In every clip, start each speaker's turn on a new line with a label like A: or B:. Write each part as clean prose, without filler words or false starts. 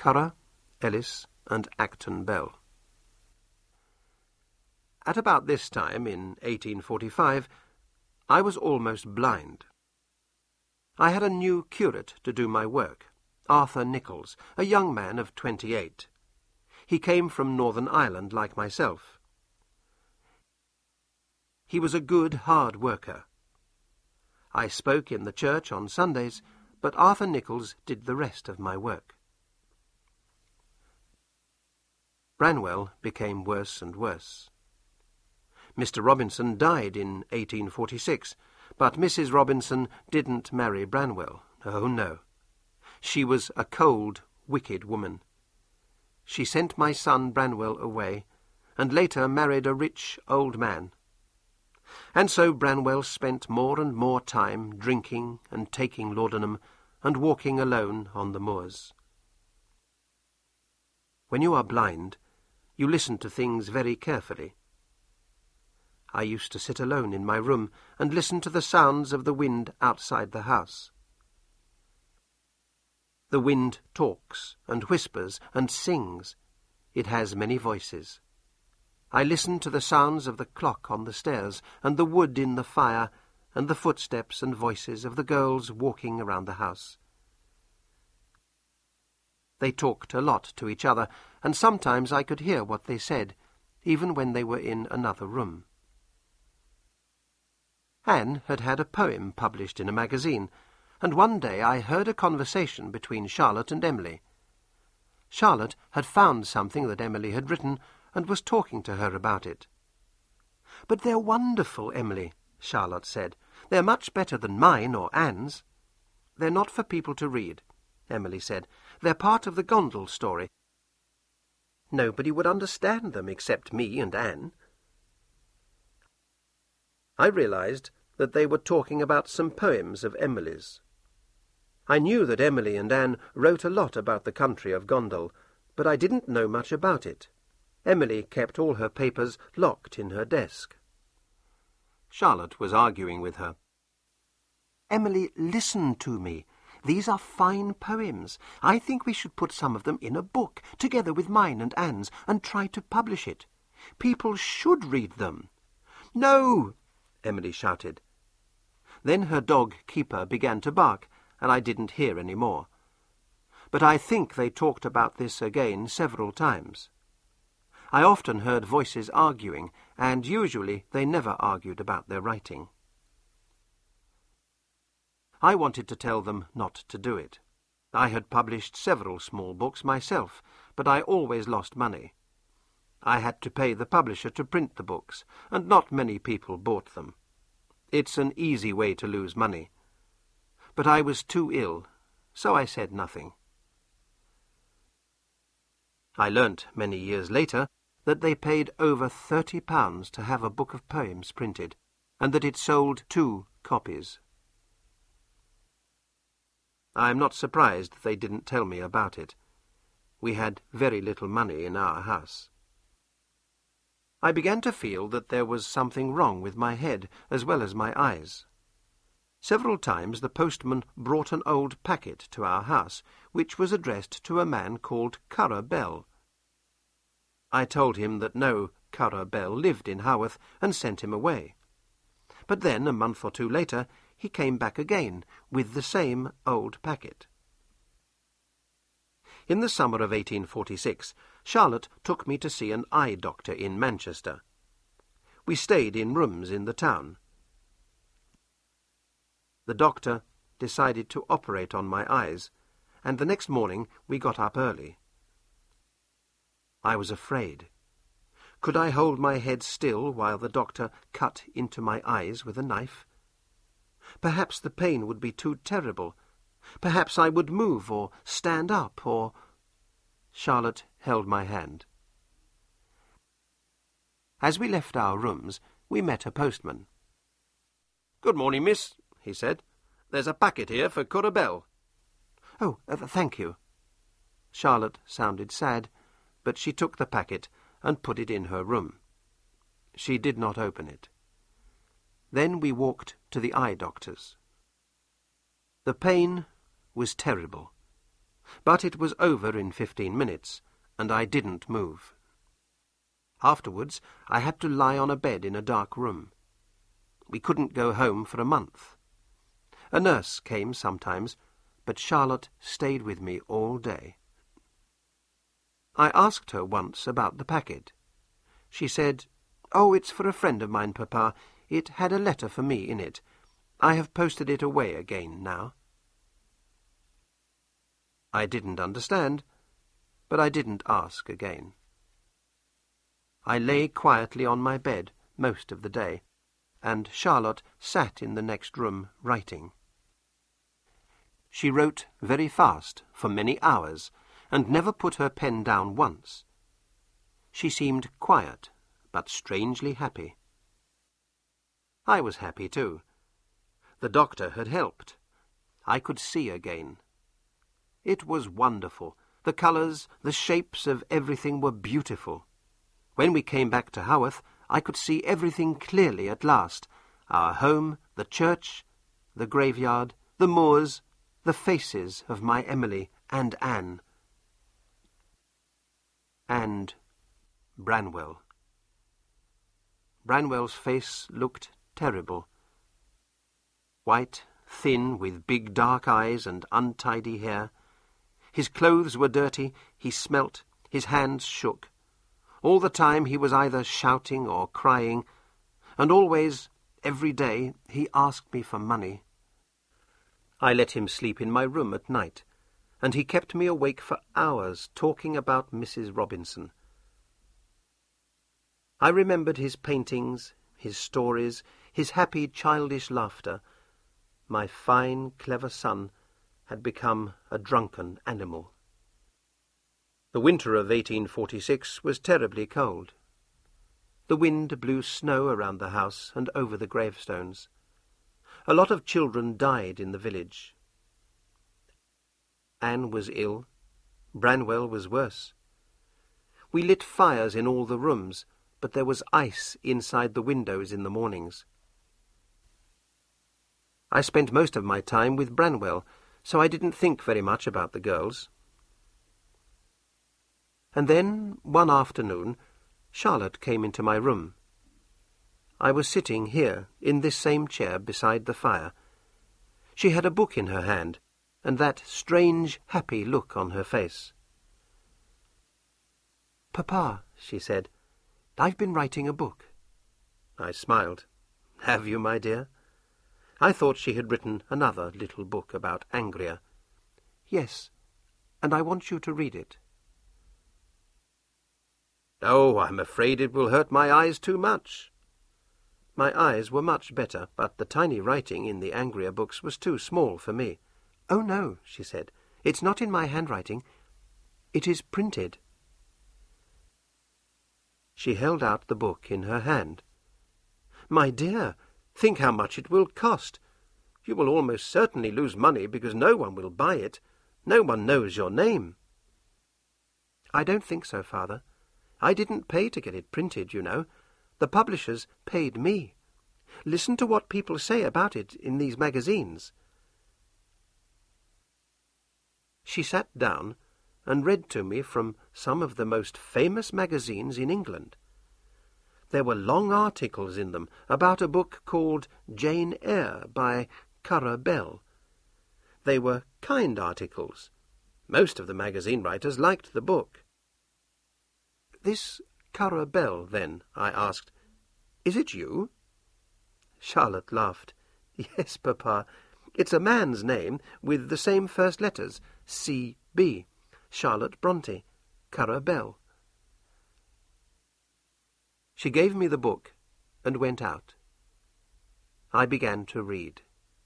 A: Currer, Ellis, and Acton Bell. At about this time, in 1845, I was almost blind. I had a new curate to do my work, Arthur Nichols, a young man of 28. He came from Northern Ireland like myself. He was a good, hard worker. I spoke in the church on Sundays, but Arthur Nichols did the rest of my work. Branwell became worse and worse. Mr. Robinson died in 1846, but Mrs. Robinson didn't marry Branwell. Oh, no. She was a cold, wicked woman. She sent my son Branwell away, and later married a rich old man. And so Branwell spent more and more time drinking and taking laudanum and walking alone on the moors. When you are blind, you listen to things very carefully. I used to sit alone in my room and listen to the sounds of the wind outside the house. The wind talks and whispers and sings. It has many voices. I listened to the sounds of the clock on the stairs and the wood in the fire and the footsteps and voices of the girls walking around the house. They talked a lot to each other, and sometimes I could hear what they said, even when they were in another room. Anne had had a poem published in a magazine, and one day I heard a conversation between Charlotte and Emily. Charlotte had found something that Emily had written and was talking to her about it. "But they're wonderful, Emily," Charlotte said. "They're much better than mine or Anne's." "They're not for people to read," Emily said. "They're part of the Gondel story. Nobody would understand them except me and Anne." I realized that they were talking about some poems of Emily's. I knew that Emily and Anne wrote a lot about the country of Gondel, but I didn't know much about it. Emily kept all her papers locked in her desk. Charlotte was arguing with her. "Emily, listen to me. These are fine poems. I think we should put some of them in a book, together with mine and Anne's, and try to publish it. People should read them." "No!" Emily shouted. Then her dog Keeper began to bark, and I didn't hear any more. But I think they talked about this again several times. I often heard voices arguing, and usually they never argued about their writing. I wanted to tell them not to do it. I had published several small books myself, but I always lost money. I had to pay the publisher to print the books, and not many people bought them. It's an easy way to lose money. But I was too ill, so I said nothing. I learnt many years later that they paid over £30 to have a book of poems printed, and that it sold 2 copies. I am not surprised they didn't tell me about it. We had very little money in our house. I began to feel that there was something wrong with my head as well as my eyes. Several times the postman brought an old packet to our house, which was addressed to a man called Currer Bell. I told him that no Currer Bell lived in Haworth, and sent him away. But then, a month or 2 later, he came back again with the same old packet. In the summer of 1846, Charlotte took me to see an eye doctor in Manchester. We stayed in rooms in the town. The doctor decided to operate on my eyes, and the next morning we got up early. I was afraid. Could I hold my head still while the doctor cut into my eyes with a knife? Perhaps the pain would be too terrible. Perhaps I would move or stand up or... Charlotte held my hand. As we left our rooms, we met a postman. "Good morning, miss," he said. "There's a packet here for Currer Bell." "Oh, thank you." Charlotte sounded sad, but she took the packet and put it in her room. She did not open it. Then we walked to the eye doctor's. The pain was terrible. But it was over in 15 minutes, and I didn't move. Afterwards, I had to lie on a bed in a dark room. We couldn't go home for a month. A nurse came sometimes, but Charlotte stayed with me all day. I asked her once about the packet. She said, "Oh, it's for a friend of mine, Papa. It had a letter for me in it. I have posted it away again now." I didn't understand, but I didn't ask again. I lay quietly on my bed most of the day, and Charlotte sat in the next room writing. She wrote very fast for many hours, and never put her pen down once. She seemed quiet, but strangely happy. I was happy too. The doctor had helped. I could see again. It was wonderful. The colours, the shapes of everything were beautiful. When we came back to Haworth, I could see everything clearly at last. Our home, the church, the graveyard, the moors, the faces of my Emily and Anne. And Branwell. Branwell's face looked terrible. White, thin, with big dark eyes and untidy hair. His clothes were dirty, he smelt, his hands shook. All the time he was either shouting or crying, and always, every day, he asked me for money. I let him sleep in my room at night, and he kept me awake for hours talking about Mrs. Robinson. I remembered his paintings, his stories, his happy childish laughter. My fine, clever son had become a drunken animal. The winter of 1846 was terribly cold. The wind blew snow around the house and over the gravestones. A lot of children died in the village. Anne was ill. Branwell was worse. We lit fires in all the rooms, but there was ice inside the windows in the mornings. I spent most of my time with Branwell, so I didn't think very much about the girls. And then, one afternoon, Charlotte came into my room. I was sitting here, in this same chair beside the fire. She had a book in her hand, and that strange, happy look on her face. "Papa," she said, "I've been writing a book." I smiled. "Have you, my dear?" I thought she had written another little book about Angria. "Yes, and I want you to read it." "Oh, I'm afraid it will hurt my eyes too much." My eyes were much better, but the tiny writing in the Angria books was too small for me. "Oh, no," she said. "It's not in my handwriting. It is printed." She held out the book in her hand. "My dear, think how much it will cost. You will almost certainly lose money because no one will buy it. No one knows your name." "I don't think so, Father. I didn't pay to get it printed, you know. The publishers paid me. Listen to what people say about it in these magazines." She sat down and read to me from some of the most famous magazines in England. There were long articles in them about a book called Jane Eyre by Currer Bell. They were kind articles. Most of the magazine writers liked the book. "This Currer Bell, then?" I asked. "Is it you?" Charlotte laughed. "Yes, Papa. It's a man's name with the same first letters, C.B. Charlotte Bronte, Currer Bell." She gave me the book and went out. I began to read.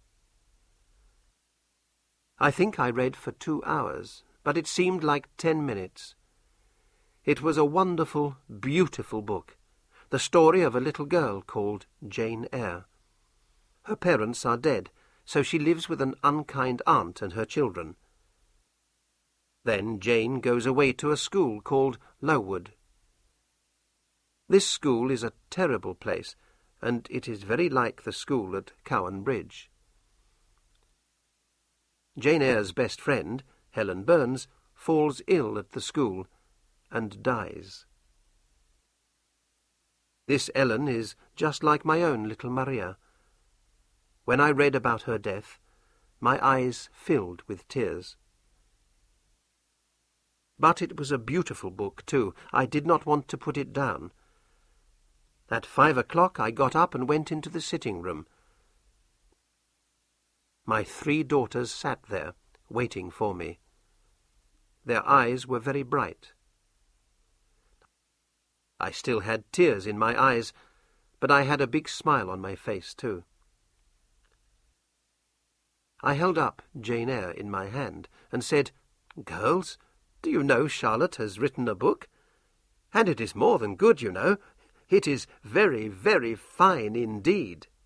A: I think I read for 2 hours, but it seemed like 10 minutes. It was a wonderful, beautiful book, the story of a little girl called Jane Eyre. Her parents are dead, so she lives with an unkind aunt and her children. Then Jane goes away to a school called Lowood. This school is a terrible place, and it is very like the school at Cowan Bridge. Jane Eyre's best friend, Helen Burns, falls ill at the school and dies. This Ellen is just like my own little Maria. When I read about her death, my eyes filled with tears. But it was a beautiful book, too. I did not want to put it down. At 5 o'clock I got up and went into the sitting-room. My 3 daughters sat there, waiting for me. Their eyes were very bright. I still had tears in my eyes, but I had a big smile on my face, too. I held up Jane Eyre in my hand and said, "Girls, do you know Charlotte has written a book? And it is more than good, you know. It is very, very fine indeed."